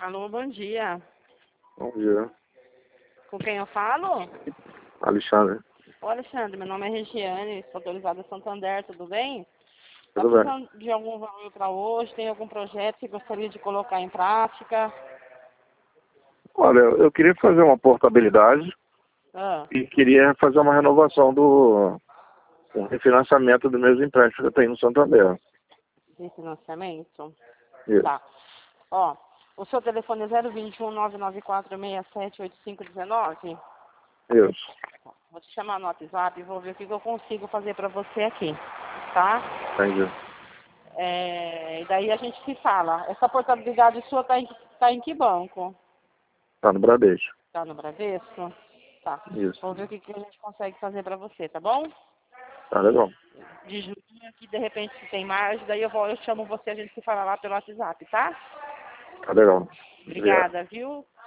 Alô, bom dia. Bom dia, Com quem eu falo? Alexandre. Ô, Alexandre, meu nome é Regiane, sou autorizada em Santander, tudo bem? Tá Tudo bem? precisando de algum valor para hoje? Tem algum projeto que gostaria de colocar em prática? Olha, eu queria fazer uma portabilidade Ah, e queria fazer uma renovação do um refinanciamento dos meus empréstimos que eu tenho no Santander. de financiamento? Isso, Tá. Ó, o seu telefone é 021 994 67 8519? isso. Vou te chamar no WhatsApp e vou ver o que eu consigo fazer para você aqui, tá? Entendi. E daí a gente se fala. Essa portabilidade sua tá em que banco? Tá no Bradesco. Tá no Bradesco? Tá. Isso. Vamos ver o que a gente consegue fazer pra você, tá bom? Tá legal. De junho, que de repente se tem mais, daí eu chamo você, a gente se fala lá pelo WhatsApp, tá? Tá legal. Obrigado. Obrigada, viu?